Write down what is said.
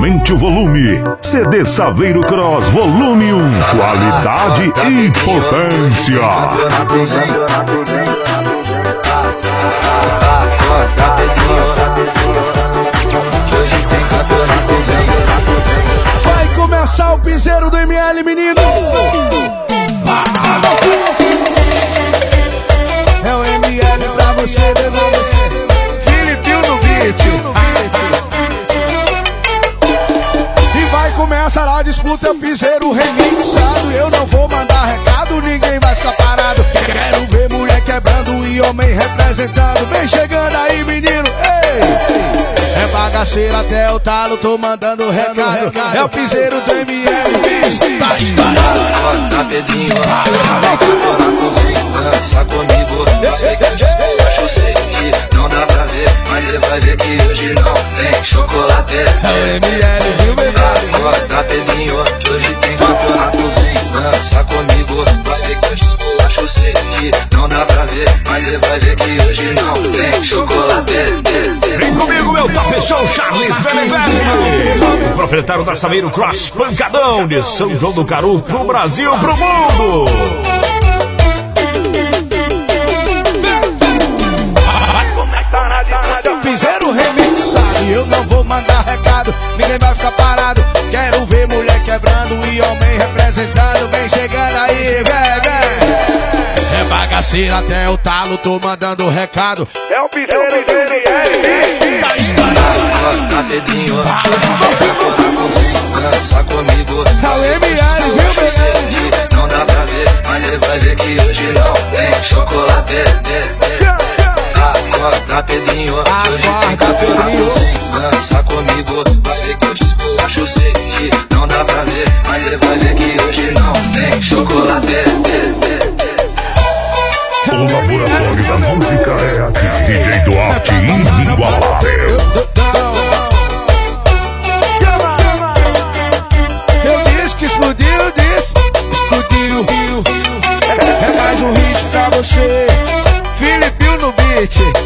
Aumente o volume. CD Saveiro Cross Volume 1. Qualidade e potência. Vai começar o piseiro do ML, menino. É o ML pra você, bebê. Filipinho no beat. E vai começar a disputa, é o piseiro remixado. Eu não vou mandar recado, ninguém vai ficar parado. Quero ver mulher quebrando e homem representando. Vem chegando aí, menino. Ei! É bagaceira até o talo, tô mandando recado. É o piseiro do ML, bicho. Tá estourado. Tá Pedrinho, dança comigo. Vai ver que eu acho sei que não dá pra ver, mas você vai ver que hoje não tem chocolate. É o ML, viu, bebê? Tá Pedrinho, que hoje tem campeonatozinho. Dança comigo, vai ver que eu acho sei que não dá pra ver, mas você vai ver que hoje não tem chocolate. Vem comigo, meu top show, Charles Benevelli, o proprietário da Saveiro Cross Pancadão de São João do Caru, pro Brasil, pro mundo. Piseiro remixado, eu não vou mandar recado, ninguém vai ficar parado. Quero ver mulher quebrando e homem representando. Vem chegando aí, vem. É bagaceira até o talo, tô mandando recado. É o piseiro do ML, tá estourado. Tá Pedrinho, dança comigo. É o ML, viu, bebê? Não dá pra ver, mas você vai ver que hoje não tem chocolate. Acorda, Pedrinho, hoje tem campeonato. Dança comigo, vai ver que eu acho sei que não dá pra ver, mas você vai ver que hoje não tem chocolate. O laboratório da música é aqui. DJ Duarte inigualável. Eu disse que explodiu, explodiu. É mais um hit pra você, Filipinho no beat.